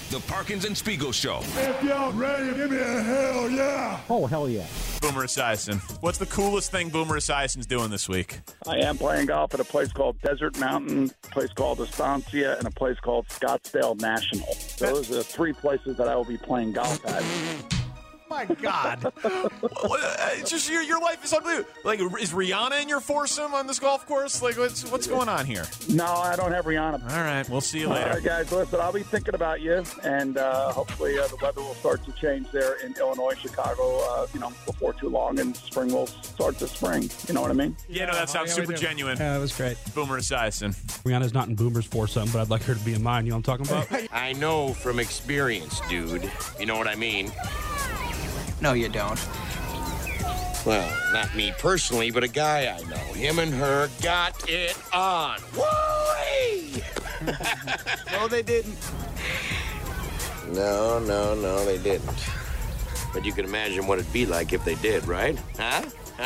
The Parkins and Spiegel Show. If y'all ready, give me a hell yeah. Oh, hell yeah. Boomer Esiason. What's the coolest thing Boomer Esiason's doing this week? I am playing golf at a place called Desert Mountain, a place called Estancia, and a place called Scottsdale National. Those are 3 places that I will be playing golf at. My God. It's just your life is unbelievable. Like, is Rihanna in your foursome on this golf course? Like, what's going on here? No, I don't have Rihanna. All right, we'll see you All later. right, guys, listen, I'll be thinking about you, and hopefully the weather will start to change there in Illinois, Chicago, before too long, and spring will start to spring. You know what I mean? Yeah, no, that sounds super genuine. Yeah, that was great. Boomer Esiason. Rihanna's not in Boomer's foursome, but I'd like her to be in mine. You know what I'm talking about? I know from experience, dude. You know what I mean? No, you don't. Well, not me personally, but a guy I know. Him and her got it on. Woo-wee! No, they didn't. No, they didn't. But you can imagine what it'd be like if they did, right? Huh?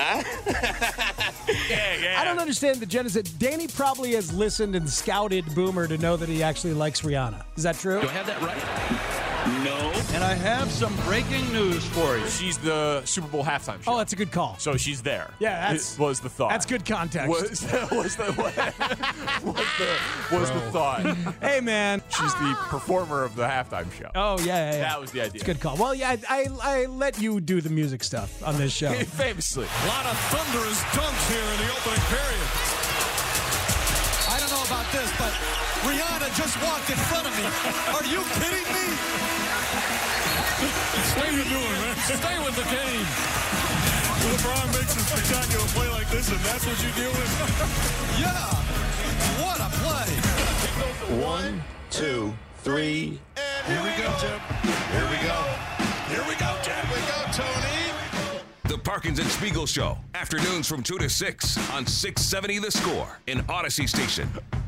Yeah. I don't understand the genesis. Danny probably has listened and scouted Boomer to know that he actually likes Rihanna. Is that true? Do I have that right? No. And I have some breaking news for you. She's the Super Bowl halftime show. Oh, that's a good call. So she's there. Yeah, It was the thought. That's good context. Was the thought. Hey, man. She's the performer of the halftime show. Oh, yeah. That was the idea. It's a good call. Well, yeah, I let you do the music stuff on this show. Famously. A lot of thunderous dunks here in the opening period. I don't know about this, but Rihanna just walked in front of me. Are you kidding me? Stay with doing, man. Stay with the game. LeBron makes a spectacular play like this, and that's what you deal with? Yeah. What a play. 1, 2, 3. And here we go, Jim. Here we go. Here we go, Jim. Here we go, Tony. The Parkins and Spiegel Show. Afternoons from 2 to 6 on 670 The Score in Odyssey Station.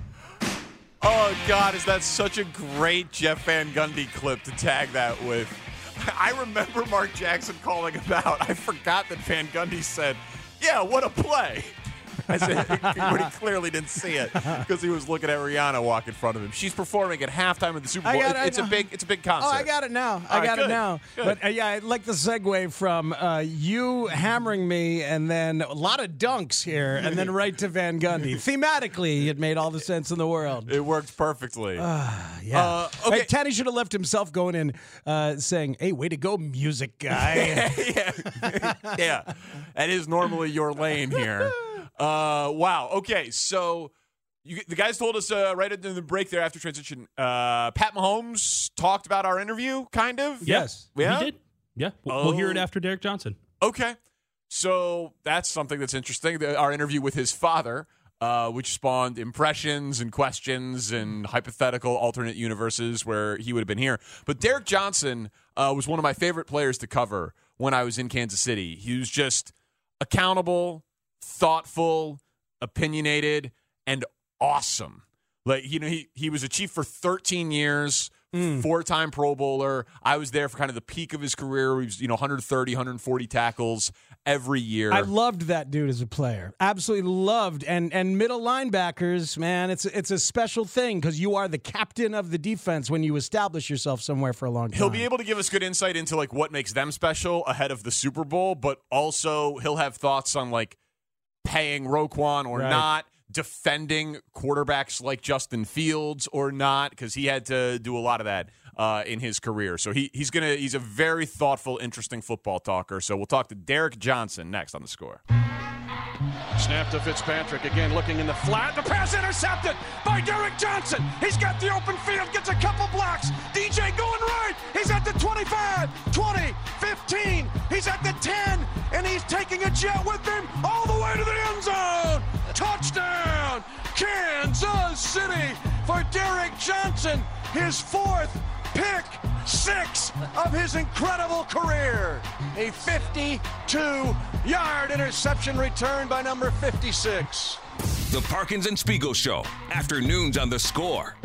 Oh, God, is that such a great Jeff Van Gundy clip to tag that with? I remember Mark Jackson calling him out. I forgot that Van Gundy said, yeah, what a play. I said, but he clearly didn't see it because he was looking at Rihanna walk in front of him. She's performing at halftime of the Super Bowl. It's a big concert. Oh, I got it now. I got it now. Good. But yeah, I like the segue from you hammering me, and then a lot of dunks here, and then right to Van Gundy. Thematically, it made all the sense in the world. It worked perfectly. Yeah. Okay. Hey, Tanny should have left himself going in saying, "Hey, way to go, music guy." Yeah. That is normally your lane here. Wow. Okay, so the guys told us right in the break there after transition, Pat Mahomes talked about our interview, kind of? Yes. Yeah? He did. Yeah. We'll hear it after Derek Johnson. Okay. So that's something that's interesting. Our interview with his father, which spawned impressions and questions and hypothetical alternate universes where he would have been here. But Derek Johnson was one of my favorite players to cover when I was in Kansas City. He was just accountable, thoughtful, opinionated, and awesome. Like, he was a Chief for 13 years, 4-time Pro Bowler. I was there for kind of the peak of his career. He was, 130, 140 tackles every year. I loved that dude as a player. Absolutely loved. And middle linebackers, man, it's a special thing because you are the captain of the defense when you establish yourself somewhere for a long time. He'll be able to give us good insight into like what makes them special ahead of the Super Bowl, but also he'll have thoughts on like paying Roquan or not, defending quarterbacks like Justin Fields or not, because he had to do a lot of that in his career. So he's a very thoughtful, interesting football talker. So we'll talk to Derek Johnson next on The Score. Snap to Fitzpatrick, again looking in the flat. The pass intercepted by Derek Johnson. He's got the open field, gets a couple blocks. DJ going right. He's at the 25, 20, 15. He's at the 10, and he's taking a jet with him all the way to the end zone. Touchdown, Kansas City for Derek Johnson. His 4th pick 6 of his incredible career. A 52-yard interception return by number 56. The Parkins and Spiegel Show. Afternoons on The Score.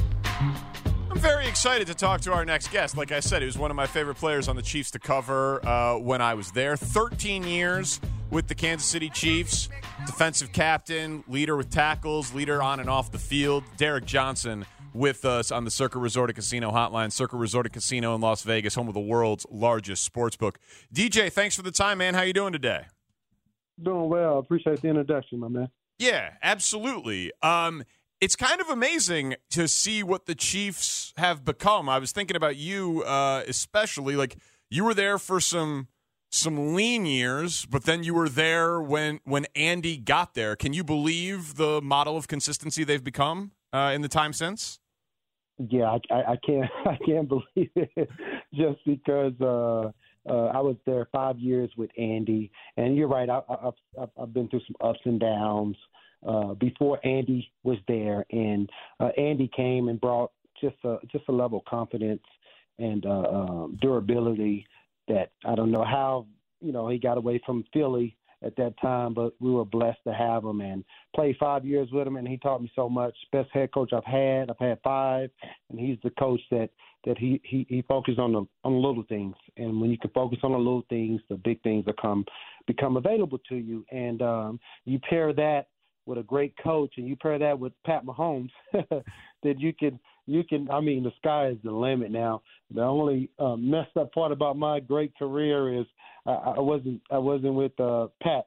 I'm very excited to talk to our next guest. Like I said, he was one of my favorite players on the Chiefs to cover when I was there. 13 years with the Kansas City Chiefs. Defensive captain, leader with tackles, leader on and off the field. Derek Johnson with us on the Circa Resort and Casino hotline. Circa Resort and Casino in Las Vegas, home of the world's largest sports book. DJ, thanks for the time, man. How you doing today? Doing well. Appreciate the introduction, my man. Yeah, absolutely. It's kind of amazing to see what the Chiefs have become. I was thinking about you, especially. Like, you were there for some lean years, but then you were there when Andy got there. Can you believe the model of consistency they've become in the time since? Yeah, I can't believe it just because I was there 5 years with Andy, and you're right. I've been through some ups and downs before Andy was there, and Andy came and brought just a level of confidence and durability that I don't know how he got away from Philly at that time, but we were blessed to have him and played 5 years with him, and he taught me so much. Best head coach I've had 5, and he's the coach that he focused on the little things. And when you can focus on the little things, the big things become available to you. And you pair that with a great coach, and you pair that with Pat Mahomes, that you can. I mean, the sky is the limit now. The only messed up part about my great career is I wasn't with Pat.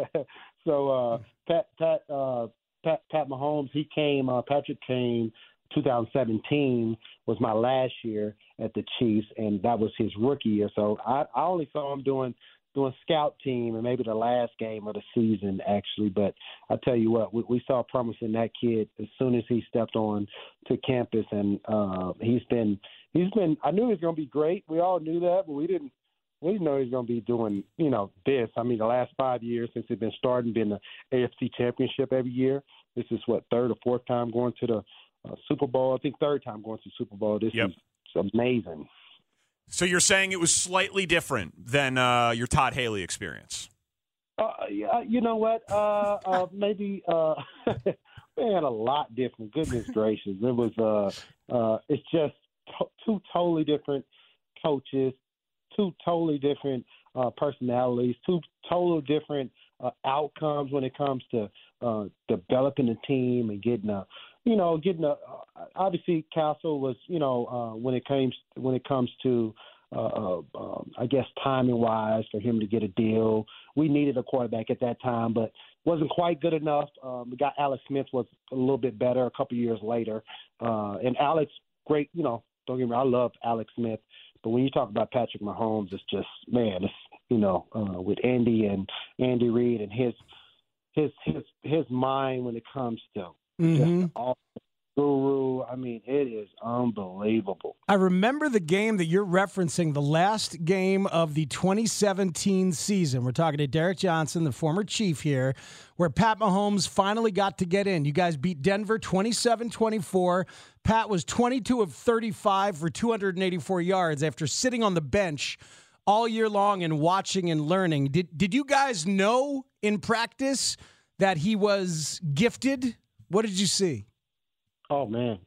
So Pat Mahomes, he came. Patrick came. 2017 was my last year at the Chiefs, and that was his rookie year. So I only saw him doing scout team and maybe the last game of the season, actually. But I tell you what, we saw promise in that kid as soon as he stepped on to campus, and he's been. I knew he was going to be great. We all knew that, but we didn't know he was going to be doing this. I mean, the last 5 years since he's been starting, been the AFC Championship every year. This is third or fourth time going to the Super Bowl. I think third time going to Super Bowl. This is amazing. So you're saying it was slightly different than your Todd Haley experience? Yeah, you know what? Maybe man, a lot different. Goodness gracious, it was. It's just two totally different coaches, two totally different personalities, two totally different outcomes when it comes to developing a team and getting a. Obviously Castle was, when it comes to, I guess timing wise for him to get a deal, we needed a quarterback at that time, but wasn't quite good enough. We got Alex Smith was a little bit better a couple years later. And Alex, great, don't get me wrong, I love Alex Smith, but when you talk about Patrick Mahomes, it's just, man, it's, with Andy Reid and his mind when it comes to, just all guru. I mean, it is unbelievable. I remember the game that you're referencing, the last game of the 2017 season. We're talking to Derek Johnson, the former Chief here, where Pat Mahomes finally got to get in. You guys beat Denver 27-24. Pat was 22 of 35 for 284 yards after sitting on the bench all year long and watching and learning. Did you guys know in practice that he was gifted? What did you see? Oh man,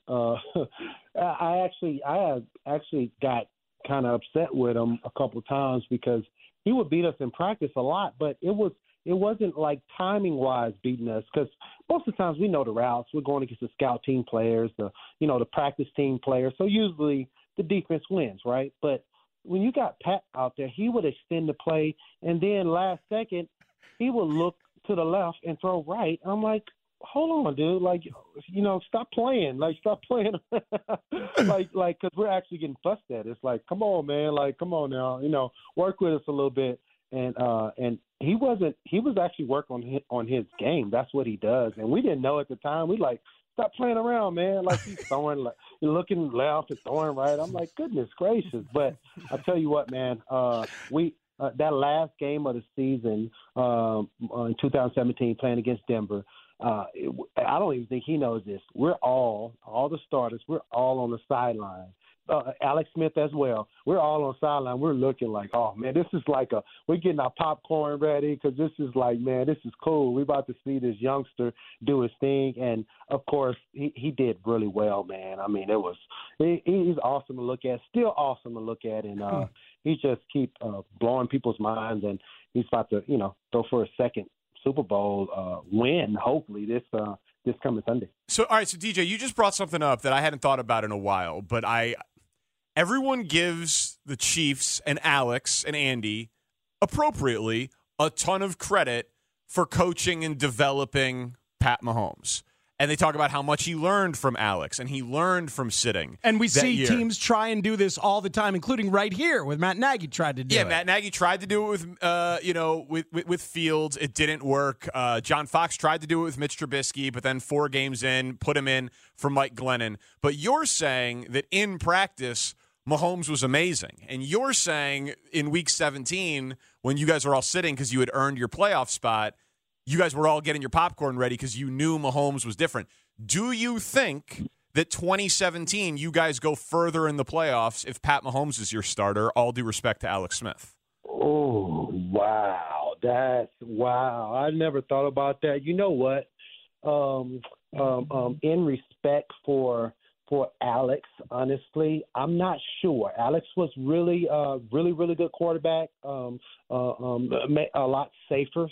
I actually got kind of upset with him a couple of times because he would beat us in practice a lot, but it wasn't like timing wise beating us, because most of the times we know the routes. We're going against the scout team players, the practice team players. So usually the defense wins, right? But when you got Pat out there, he would extend the play, and then last second he would look to the left and throw right. I'm like, hold on, dude. Like, stop playing. Like, stop playing. Because we're actually getting fussed at. It's like, come on, man. Like, come on now. Work with us a little bit. And he was actually working on his game. That's what he does. And we didn't know at the time. We like, stop playing around, man. Like, he's throwing, like, you're looking left and throwing right. I'm like, goodness gracious. But I tell you what, man, that last game of the season in 2017 playing against Denver, I don't even think he knows this. We're all the starters, we're all on the sideline. Alex Smith as well. We're all on the sideline. We're looking like, oh, man, this is like we're getting our popcorn ready because this is like, man, this is cool. We're about to see this youngster do his thing. And, of course, he did really well, man. I mean, he's awesome to look at, still awesome to look at. And he just keep blowing people's minds. And he's about to, go for a second Super Bowl win, hopefully, this this coming Sunday. So, all right, so DJ, you just brought something up that I hadn't thought about in a while, but everyone gives the Chiefs and Alex and Andy appropriately a ton of credit for coaching and developing Pat Mahomes. And they talk about how much he learned from Alex and he learned from sitting. And we see year. teams try and do this all the time, including right here with Matt Nagy tried to do it. Yeah, Matt Nagy tried to do it with Fields. It didn't work. John Fox tried to do it with Mitch Trubisky, but then 4 games in, put him in for Mike Glennon. But you're saying that in practice, Mahomes was amazing. And you're saying in Week 17, when you guys were all sitting because you had earned your playoff spot, you guys were all getting your popcorn ready because you knew Mahomes was different. Do you think that 2017 you guys go further in the playoffs if Pat Mahomes is your starter, all due respect to Alex Smith? Oh, wow. Wow. I never thought about that. You know what? In respect for Alex, honestly, I'm not sure. Alex was really good quarterback, a lot safer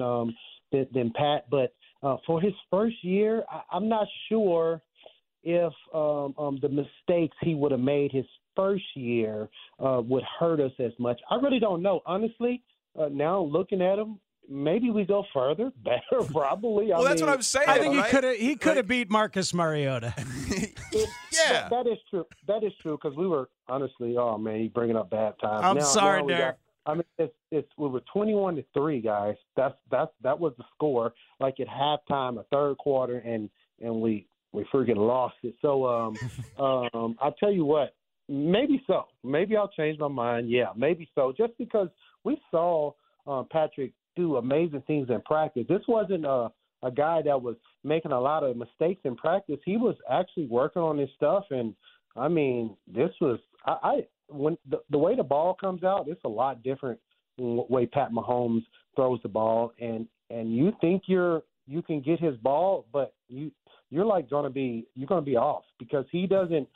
than Pat. But for his first year, I'm not sure if the mistakes he would have made his first year would hurt us as much. I really don't know. Honestly, now looking at him, maybe we go further, better, probably. Well, that's what I'm saying. I think he could have beat Marcus Mariota. Yeah, that is true. That is true because we were honestly. Oh man, he's bringing up bad times. I'm sorry, Derek. We were 21-3, guys. That was the score. Like at halftime, a third quarter, and we freaking lost it. So I'll tell you what. Maybe so. Maybe I'll change my mind. Yeah, maybe so. Just because we saw Patrick do amazing things in practice. This wasn't a guy that was making a lot of mistakes in practice. He was actually working on his stuff, and I mean, this was when the way the ball comes out, it's a lot different than the way Pat Mahomes throws the ball, and you think you can get his ball, but you're like going to be off because he's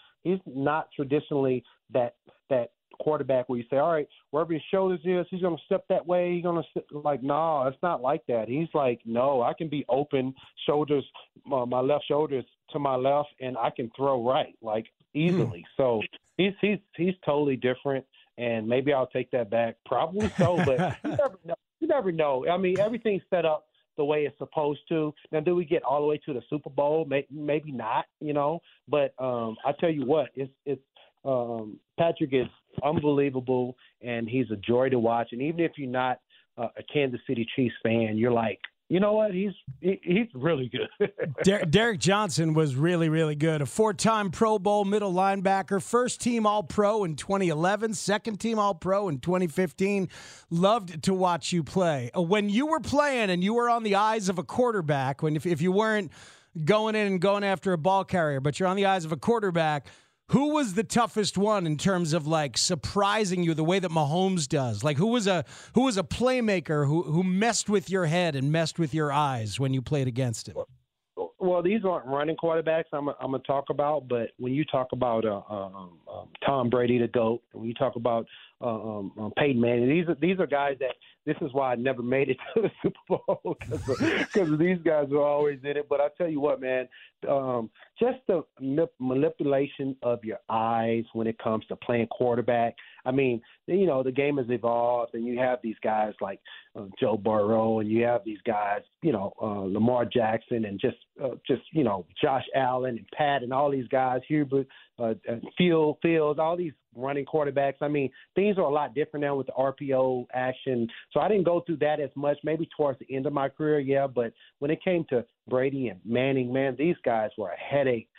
not traditionally that quarterback where you say, all right, wherever his shoulders is, he's going to step that way. He's going to like, no, it's not like that. He's like, no, I can be open, shoulders, my left shoulders to my left, and I can throw right, like easily. So he's totally different, and maybe I'll take that back. Probably so, but you never know. I mean, everything's set up the way it's supposed to. Now, do we get all the way to the Super Bowl? Maybe not, But I tell you what, it's Patrick is unbelievable, and he's a joy to watch. And even if you're not a Kansas City Chiefs fan, you're like, you know what? He's really good. Derek Johnson was really, really good. A 4-time Pro Bowl middle linebacker, first-team All-Pro in 2011, second-team All-Pro in 2015. Loved to watch you play. When you were playing and you were on the eyes of a quarterback, if you weren't going in and going after a ball carrier, but you're on the eyes of a quarterback, who was the toughest one in terms of like surprising you the way that Mahomes does? Like who was a playmaker who messed with your head and messed with your eyes when you played against him? Well, these aren't running quarterbacks I'm gonna talk about, but when you talk about Tom Brady, the GOAT, when you talk about Peyton Manning, these are guys that this is why I never made it to the Super Bowl because these guys are always in it. But I tell you what, man, just the manipulation of your eyes when it comes to playing quarterback. I mean, the game has evolved, and you have these guys like Joe Burrow, and you have these guys, Lamar Jackson, and just Josh Allen and Pat, and all these guys, Hubert, Fields, all these running quarterbacks. I mean, things are a lot different now with the RPO action. So I didn't go through that as much, maybe towards the end of my career, yeah. But when it came to Brady and Manning, man, these guys were a headache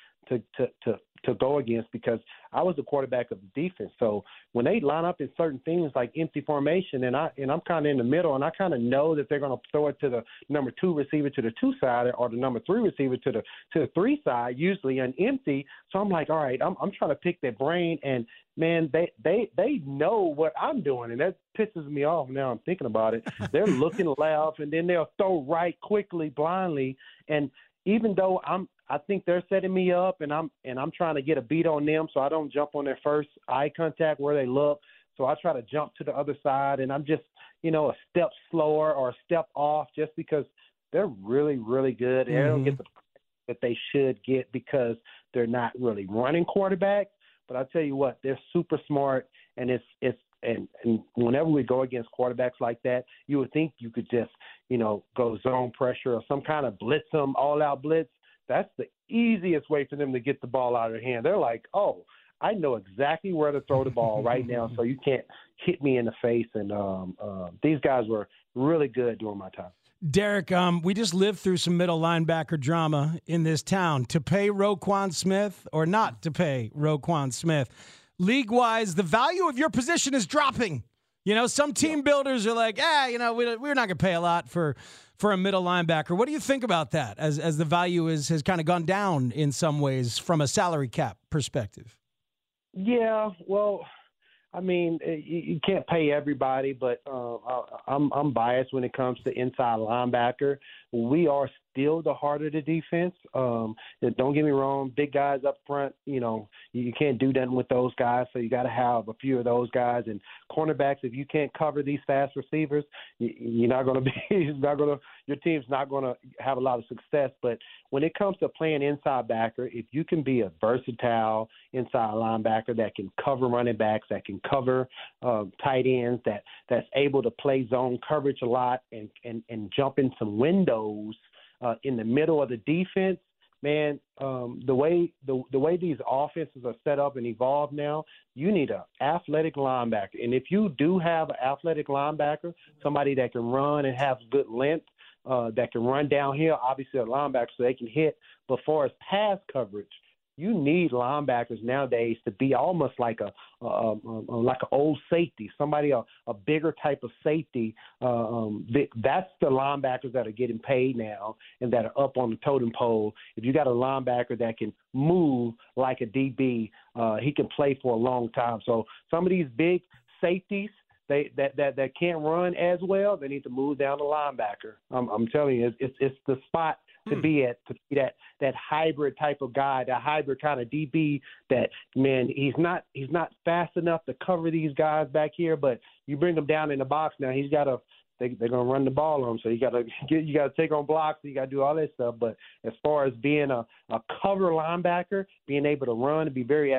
to go against because I was the quarterback of the defense. So when they line up in certain things like empty formation, and I'm kind of in the middle, and I kind of know that they're going to throw it to the number 2 receiver to the 2 side, or the number 3 receiver to the 3 side, usually an empty. So I'm like, all right, I'm trying to pick their brain, and man, they know what I'm doing, and that pisses me off now I'm thinking about it. They're looking left, and then they'll throw right quickly, blindly, and even though I think they're setting me up, and I'm trying to get a beat on them, so I don't jump on their first eye contact where they look. So I try to jump to the other side, and I'm just a step slower or a step off, just because they're really, really good. And they don't get the that they should get because they're not really running quarterbacks. But I'll tell you what, they're super smart, and and whenever we go against quarterbacks like that, you would think you could just, go zone pressure or some kind of blitz them, all-out blitz. That's the easiest way for them to get the ball out of their hand. They're like, oh, I know exactly where to throw the ball right now, so you can't hit me in the face. And these guys were really good during my time. Derek, we just lived through some middle linebacker drama in this town. To pay Roquan Smith or not to pay Roquan Smith? League-wise, the value of your position is dropping. Some team builders are like, we're not going to pay a lot for a middle linebacker. What do you think about that as the value has kind of gone down in some ways from a salary cap perspective? Yeah, well, I mean, you can't pay everybody, but I'm biased when it comes to inside linebacker. We are still the heart of the defense. Don't get me wrong, big guys up front, you can't do nothing with those guys, so you got to have a few of those guys. And cornerbacks, if you can't cover these fast receivers, you're not going to be your team's not going to have a lot of success. But when it comes to playing inside backer, if you can be a versatile inside linebacker that can cover running backs, that can cover tight ends, that's able to play zone coverage a lot and jump in some windows in the middle of the defense, man, the way these offenses are set up and evolved now, you need an athletic linebacker. And if you do have an athletic linebacker, somebody that can run and have good length, that can run downhill, obviously a linebacker so they can hit. But far as pass coverage, you need linebackers nowadays to be almost like an old safety, somebody a bigger type of safety. That's the linebackers that are getting paid now and that are up on the totem pole. If you got a linebacker that can move like a DB, he can play for a long time. So some of these big safeties that can't run as well, they need to move down the linebacker. I'm telling you, it's the spot to be that hybrid type of guy, that hybrid kind of DB that, man, he's not fast enough to cover these guys back here, but you bring him down in the box now, they're going to run the ball on him. So you got to take on blocks, you got to do all that stuff. But as far as being a cover linebacker, being able to run and be very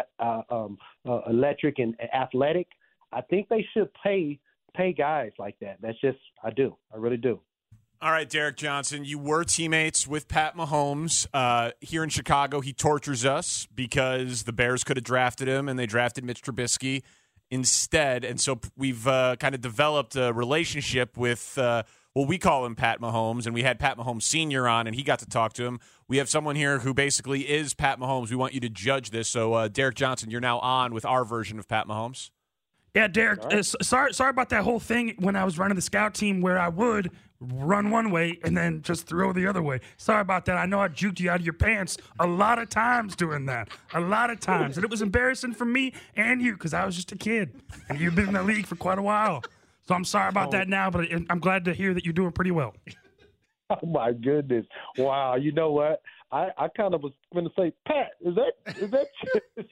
electric and athletic, I think they should pay guys like that. I really do. All right, Derek Johnson, you were teammates with Pat Mahomes. Here in Chicago, he tortures us because the Bears could have drafted him, and they drafted Mitch Trubisky instead. And so we've kind of developed a relationship with, we call him Pat Mahomes, and we had Pat Mahomes Sr. on, and he got to talk to him. We have someone here who basically is Pat Mahomes. We want you to judge this. So, Derek Johnson, you're now on with our version of Pat Mahomes. Yeah, Derek, sorry about that whole thing when I was running the scout team where I would run one way and then just throw the other way. Sorry about that. I know I juked you out of your pants a lot of times doing that. A lot of times. And it was embarrassing for me and you because I was just a kid. And you've been in the league for quite a while. So I'm sorry about that now, but I'm glad to hear that you're doing pretty well. Oh, my goodness. Wow. You know what? I kind of was going to say, Pat, is that you?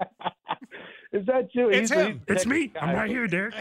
Is that you? It's him. It's me. I'm right here, Derek.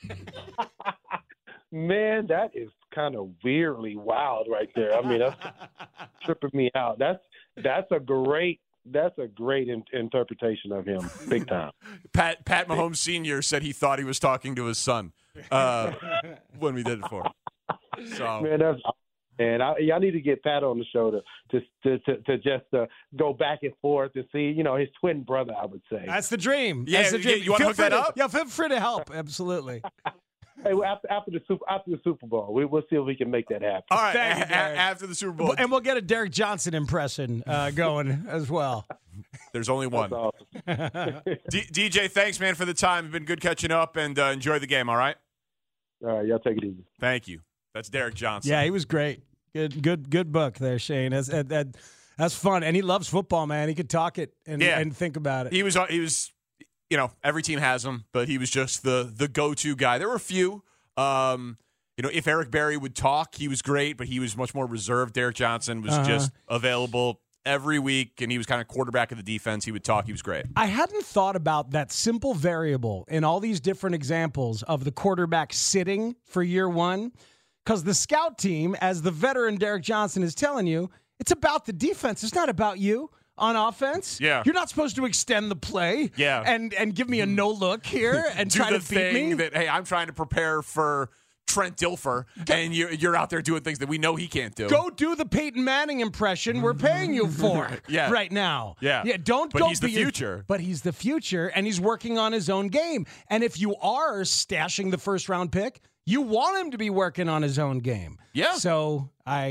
Man, that is kind of weirdly wild right there. I mean, that's tripping me out. That's a great interpretation of him, big time. Pat Mahomes Sr. said he thought he was talking to his son when we did it for him. So. Man, that's. And y'all need to get Pat on the show to just go back and forth and see, his twin brother, I would say. That's the dream. Yeah, That's the dream. You want to hook that up? Yeah, feel free to help. Absolutely. Hey, well, after the Super Bowl, we'll see if we can make that happen. All right, after the Super Bowl. And we'll get a Derek Johnson impression going as well. There's only one. That's awesome. DJ, thanks, man, for the time. It's been good catching up, and enjoy the game, all right? All right, y'all take it easy. Thank you. That's Derek Johnson. Yeah, he was great. Good book there, Shane. That's fun, and he loves football, man. He could talk it and think about it. He was, every team has him, but he was just the go-to guy. There were a few. If Eric Berry would talk, he was great, but he was much more reserved. Derek Johnson was just available every week, and he was kind of quarterback of the defense. He would talk. He was great. I hadn't thought about that simple variable in all these different examples of the quarterback sitting for year one. Because the scout team, as the veteran Derek Johnson is telling you, It's about the defense. It's not about you on offense. Yeah. You're not supposed to extend the play and give me a no-look here and do try the to beat me. that, hey, I'm trying to prepare for Trent Dilfer, and you're out there doing things that we know he can't do. Go do the Peyton Manning impression we're paying you for right now. Yeah. Don't but go he's the future. But he's the future, and he's working on his own game. And if you are stashing the first-round pick, you want him to be working on his own game. Yeah. So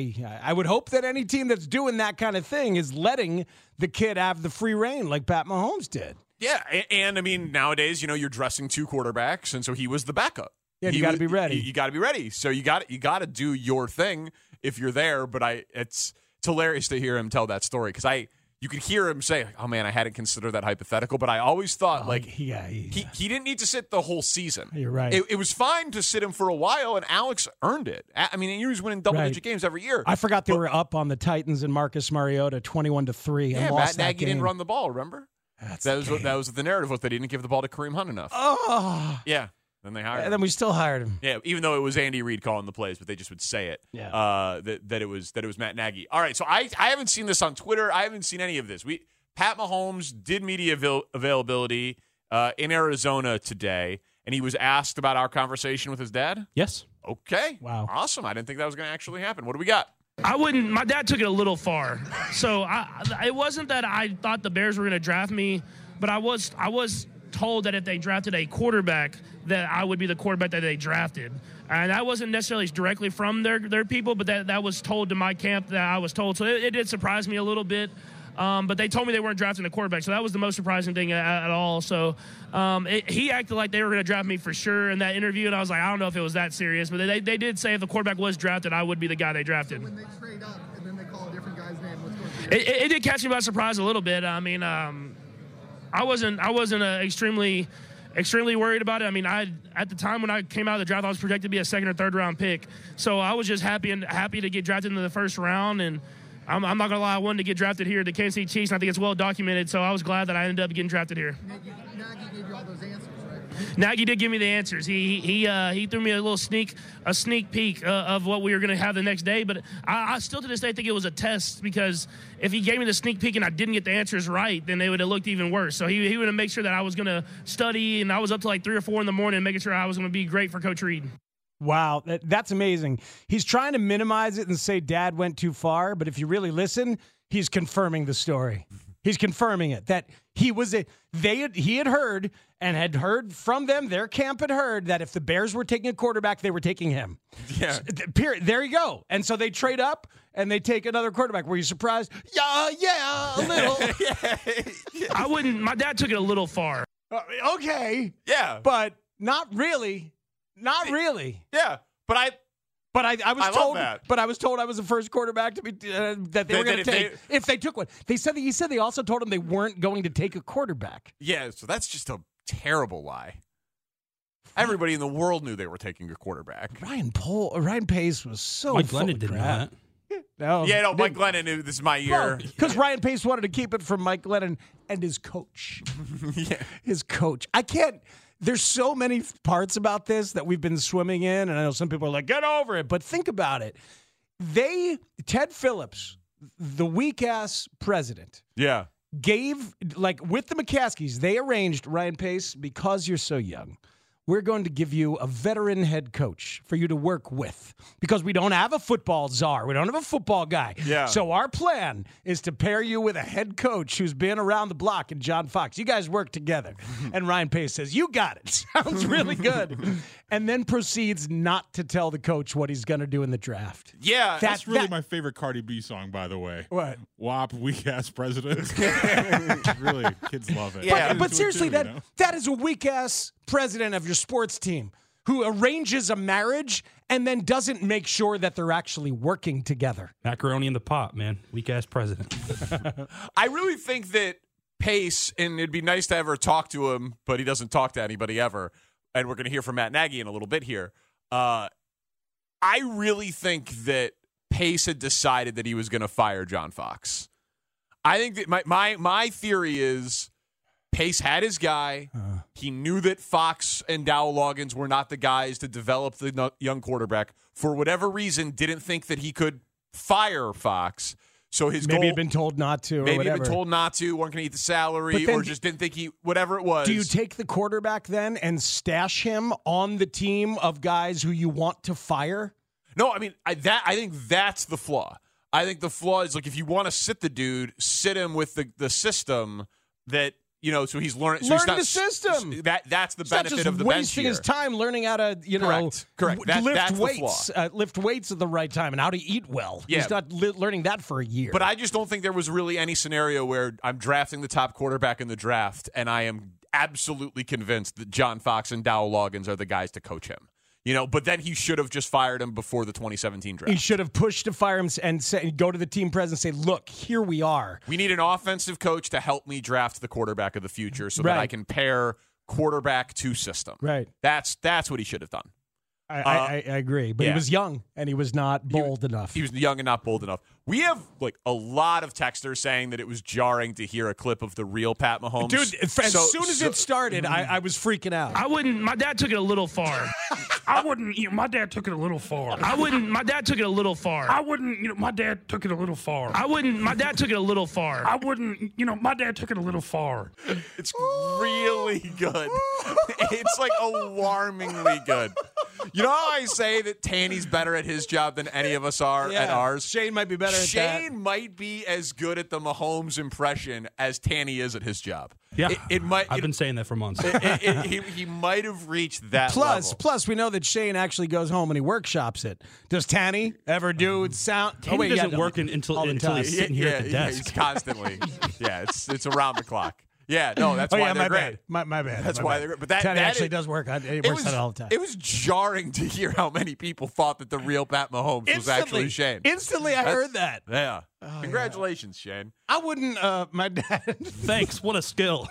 I would hope that any team that's doing that kind of thing is letting the kid have the free reign like Pat Mahomes did. Yeah, and I mean, nowadays, you're dressing 2 quarterbacks, and so he was the backup. Yeah, you got to be ready. You got to be ready. So you got to do your thing if you're there. But it's hilarious to hear him tell that story because you could hear him say, "Oh man, I hadn't considered that hypothetical." But I always thought he didn't need to sit the whole season. You're right. It was fine to sit him for a while, and Alex earned it. I mean, he was winning double-digit games every year. I forgot they were up on the Titans and Marcus Mariota 21-3. Yeah, and lost Matt Nagy that game. didn't run the ball. Remember? That was the narrative was they didn't give the ball to Kareem Hunt enough. Oh, yeah. Then they hired him. And then we still hired him. Yeah, even though it was Andy Reid calling the plays, but they just would say it. Yeah. That it was Matt Nagy. All right, so I haven't seen this on Twitter. I haven't seen any of this. Pat Mahomes did media availability in Arizona today, and he was asked about our conversation with his dad. Yes. Okay. Wow. Awesome. I didn't think that was going to actually happen. What do we got? My dad took it a little far. So it wasn't that I thought the Bears were going to draft me, but I was told that if they drafted a quarterback, that I would be the quarterback that they drafted. And that wasn't necessarily directly from their people, but that was told to my camp that I was told. So it did surprise me a little bit. But they told me they weren't drafting a quarterback, so that was the most surprising thing at all. So he acted like they were going to draft me for sure in that interview, and I was like, I don't know if it was that serious. But they did say if the quarterback was drafted, I would be the guy they drafted. So when they trade up and then they call a different guy's name, what's going on? It did catch me by surprise a little bit. I mean, I wasn't extremely worried about it. I mean, at the time when I came out of the draft, I was projected to be a 2nd or 3rd round pick. So I was just happy to get drafted into the 1st round. And I'm not gonna lie, I wanted to get drafted here at the Kansas City Chiefs, and I think it's well documented. So I was glad that I ended up getting drafted here. Nagy gave you all those answers, right? Nagy did give me the answers. He threw me a little sneak peek of what we were going to have the next day. But I still to this day think it was a test, because if he gave me the sneak peek and I didn't get the answers right, then they would have looked even worse. So he would have made sure that I was going to study, and I was up to like 3 or 4 in the morning making sure I was going to be great for Coach Reid. Wow, that's amazing. He's trying to minimize it and say Dad went too far, but if you really listen, he's confirming the story. He's confirming it, that he had heard and had heard from them, their camp had heard that if the Bears were taking a quarterback, they were taking him. Yeah. Period. There you go. And so they trade up and they take another quarterback. Were you surprised? Yeah, a little. Yeah. My dad took it a little far. Okay. Yeah. But not really. Not really. Yeah. But I was love told that. But I was told I was the first quarterback to be that they were going to take if they took one. He said they also told him they weren't going to take a quarterback. Yeah, so that's just a terrible lie. Everybody in the world knew they were taking a quarterback. Ryan Pace was so Mike Glennon didn't know that. No, Mike Glennon knew this is my year. Because Ryan Pace wanted to keep it from Mike Glennon and his coach. His coach. I can't. There's so many parts about this that we've been swimming in, and I know some people are like, get over it. But think about it. Ted Phillips, the weak-ass president, gave, with the McCaskies, they arranged, Ryan Pace, because you're so young, we're going to give you a veteran head coach for you to work with, because we don't have a football czar. We don't have a football guy. Yeah. So our plan is to pair you with a head coach who's been around the block, and John Fox. You guys work together. And Ryan Pace says, you got it. Sounds really good. And then proceeds not to tell the coach what he's going to do in the draft. Yeah. That's really my favorite Cardi B song, by the way. What? WAP, weak-ass president. Really, kids love it. Yeah. But seriously, that is a weak-ass president of your sports team who arranges a marriage and then doesn't make sure that they're actually working together. Macaroni in the pot, man. Weak-ass president. I really think that Pace, and it'd be nice to ever talk to him, but he doesn't talk to anybody ever, and we're going to hear from Matt Nagy in a little bit here. I really think that Pace had decided that he was going to fire John Fox. I think that my theory is Pace had his guy. He knew that Fox and Dowell Loggins were not the guys to develop the young quarterback. For whatever reason, didn't think that he could fire Fox. So his maybe goal, had been told not to, or maybe whatever. had been told not to, weren't going to eat the salary, But then or just didn't think whatever it was. Do you take the quarterback then and stash him on the team of guys who you want to fire? No, I mean, I think that's the flaw. I think the flaw is, like, if you want to sit the dude, sit him with the system that, so he's learning. So Learn the system. That's the It's benefit not just of the bench wasting here. his time learning how to, Correct. lift That's weights, the flaw. lift weights at the right time and how to eat well. Yeah. He's not learning that for a year. But I just don't think there was really any scenario where I'm drafting the top quarterback in the draft and I am absolutely convinced that John Fox and Dow Loggins are the guys to coach him. But then he should have just fired him before the 2017 draft. He should have pushed to fire him and go to the team president and say, look, here we are. We need an offensive coach to help me draft the quarterback of the future so that I can pair quarterback to system. Right. That's what he should have done. I agree. But he was young, and he was not bold enough. He was young and not bold enough. We have a lot of texters saying that it was jarring to hear a clip of the real Pat Mahomes. Dude, as soon as it started, I was freaking out. I wouldn't. My dad took it a little far. I wouldn't. My dad took it a little far. I wouldn't. My dad took it a little far. I wouldn't. My dad took it a little far. I wouldn't. My dad took it a little far. I wouldn't. My dad took it a little far. It's really good. It's alarmingly good. You know how I say that Tanny's better at his job than any of us are at ours? Shane might be better at that. Shane might be as good at the Mahomes impression as Tanny is at his job. Yeah, it might. I've been saying that for months. He might have reached that level. Plus, we know that Shane actually goes home and he workshops it. Does Tanny ever do sound? Tanny doesn't work until he's sitting here at the desk. He's constantly. It's around the clock. Yeah, no, that's why they're great. My bad. That's why they're great. But that Tanny actually it, does work. It works on it all the time. It was jarring to hear how many people thought that the real Pat Mahomes was actually Shane. Instantly, I heard that. Yeah. Congratulations, Shane. I wouldn't, my dad. Thanks. What a skill.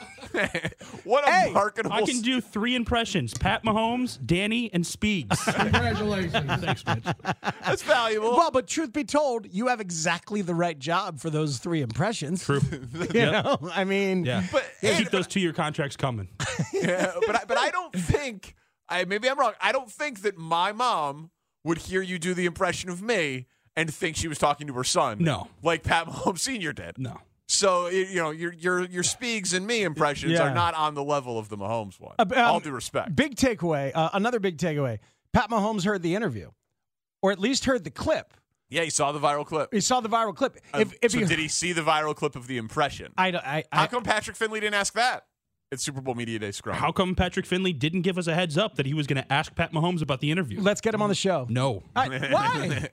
What a marketable. I can do 3 impressions: Pat Mahomes, Danny, and Speegs. Congratulations. Thanks, Mitch. That's valuable. Well, but truth be told, you have exactly the right job for those 3 impressions. True. You know, I mean, yeah. But keep those 2-year contracts coming. Yeah, but I don't think. Maybe I'm wrong. I don't think that my mom would hear you do the impression of me and think she was talking to her son. No, like Pat Mahomes Sr. did. No. So your Speegs and me impressions are not on the level of the Mahomes one. All due respect. Big takeaway. Another big takeaway. Pat Mahomes heard the interview, or at least heard the clip. Yeah, he saw the viral clip. He saw the viral clip. Did he see the viral clip of the impression? How come Patrick Finley didn't ask that? It's Super Bowl Media Day scrum. How come Patrick Finley didn't give us a heads up that he was going to ask Pat Mahomes about the interview? Let's get him on the show. No. Why?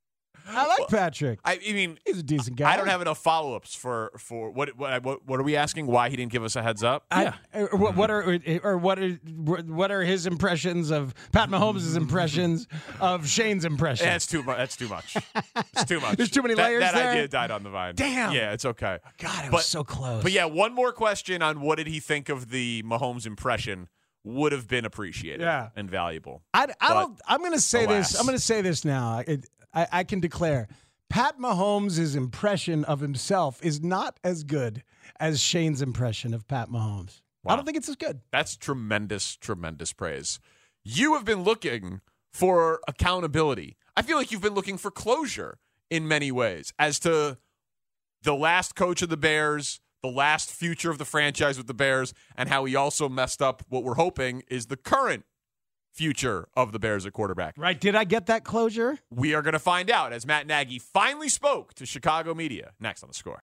I like Patrick. I mean, he's a decent guy. I don't have enough follow-ups for what are we asking? Why he didn't give us a heads up? What are his impressions of Pat Mahomes' impressions of Shane's impression? That's too much. That's too much. It's too much. There's too many layers that there? idea died on the vine. Damn. Yeah, it's okay. God, it was so close. But yeah, one more question on what did he think of the Mahomes impression would have been appreciated and valuable. I'm going to say alas. this. I'm going to say this now. I can declare Pat Mahomes' impression of himself is not as good as Shane's impression of Pat Mahomes. Wow. I don't think it's as good. That's tremendous, tremendous praise. You have been looking for accountability. I feel like you've been looking for closure in many ways as to the last coach of the Bears, the last future of the franchise with the Bears, and how he also messed up what we're hoping is the current future of the Bears at quarterback. Right. Did I get that closure? We are going to find out as Matt Nagy finally spoke to Chicago media next on The Score.